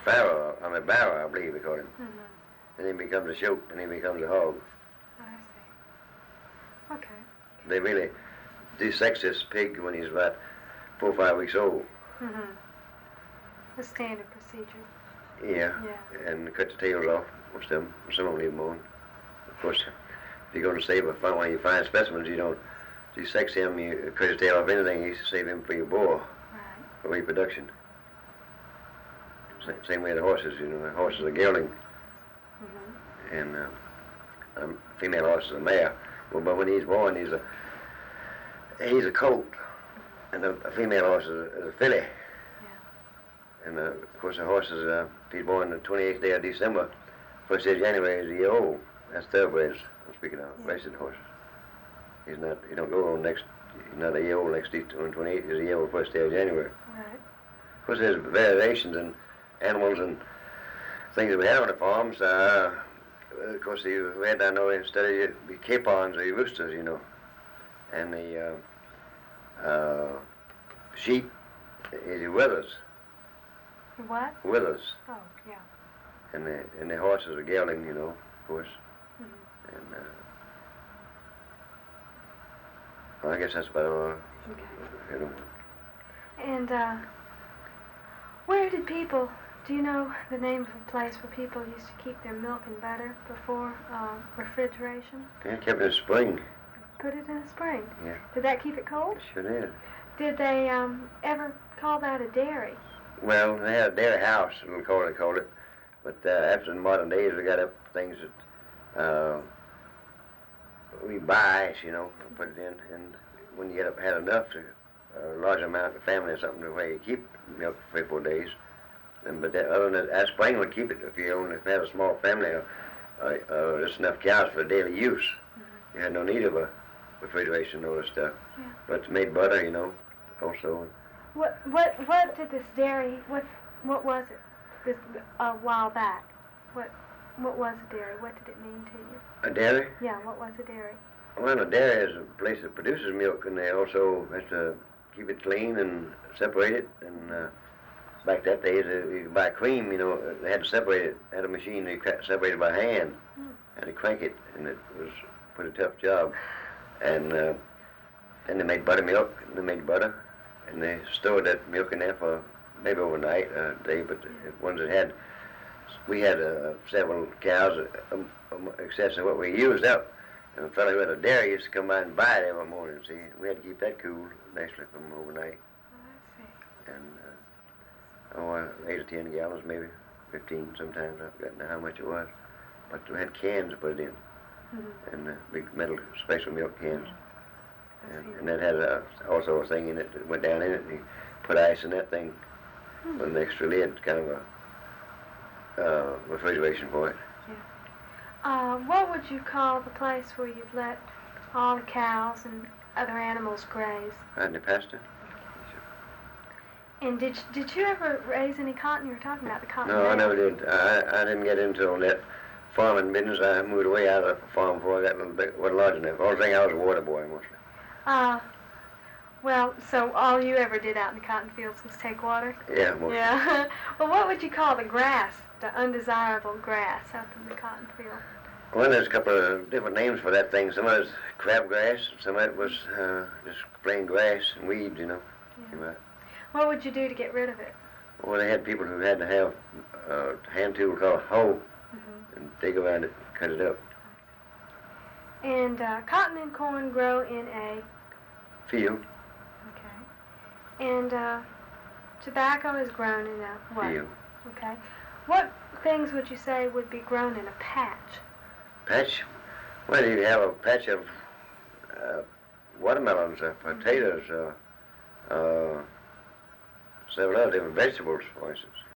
barrow, I believe they call him. And he becomes a shoat, and he becomes a hog. I see. Okay. They really desex this pig when he's about 4 or 5 weeks old. The standard procedure. Yeah. And cut the tails off, most of them. Some of them leave them on. Of course, if you're going to save one of your fine specimens, you don't desex him, you cut his tail off anything, you save him for your boar, for reproduction. Same way the horses, the horses are gelding. And female horse is a mare. Well, but when he's born, he's a colt, and a female horse is a filly. And of course, the horse is, if he's born the 28th day of December, 1st day of January is a year old. That's thoroughbreds, I'm speaking of, registered horses. He don't go on he's not a year old next on the 28th, he's a year old 1st day of January. Right. Of course, there's variations in animals and things that we had on the farms. Of course, we had down there instead of the capons, the roosters, and the sheep is the withers. What? Withers. Oh, yeah. And the horses are gelding, of course. And well, I guess that's about all. Okay. And where did people? Do you know the name of a place where people used to keep their milk and butter before refrigeration? Yeah, kept it in a spring. Put it in a spring? Yeah. Did that keep it cold? It sure did. Did they ever call that a dairy? Well, they had a dairy house, they called it. But after the modern days, we got up things that we buy, and put it in. And when you had enough to a large amount of family or something, the way you keep milk for 3 or 4 days. But other than that spring would keep it if you had a small family or just enough cows for daily use. You had no need of a refrigeration or stuff. Yeah. But made butter, also. What did this dairy? What was it? This a while back. What was a dairy? What did it mean to you? A dairy? Yeah. What was a dairy? Well, a dairy is a place that produces milk, and they also have to keep it clean and separate it. And back that day, you could buy cream, they had to separate it. Had a machine they separated by hand, had to crank it, and it was a pretty tough job. And then they made buttermilk, and they made butter, and they stored that milk in there for maybe overnight, a day. But the ones that we had several cows, excess of what we used up. And the fellow who had a dairy used to come by and buy it every morning, see. We had to keep that cool, naturally, from overnight. Oh, I see. And 8 or 10 gallons, maybe 15 sometimes. I've forgotten how much it was. But we had cans to put it in, and big metal special milk cans. And that had also a thing in it that went down in it. And you put ice in that thing with an extra lid, kind of a refrigeration for it. What would you call the place where you'd let all the cows and other animals graze? Right in the pasture. And did you ever raise any cotton? You were talking about the cotton. No, I never did. I didn't get into all that farming business. I moved away out of the farm before I got a little bit large enough. The only thing, I was a water boy mostly. Well, so all you ever did out in the cotton fields was take water? Yeah, mostly. Yeah. Well, what would you call the grass, the undesirable grass out in the cotton field? Well, there's a couple of different names for that thing. Some of it was crabgrass, some of it was just plain grass and weeds, Yeah. What would you do to get rid of it? Well, they had people who had to have a hand tool called a hoe and dig around it, cut it up. And cotton and corn grow in a Field. Okay. And tobacco is grown in a what? Field. Okay. What things would you say would be grown in a patch? Patch? Well, you have a patch of watermelons, potatoes, several other different vegetables, for instance.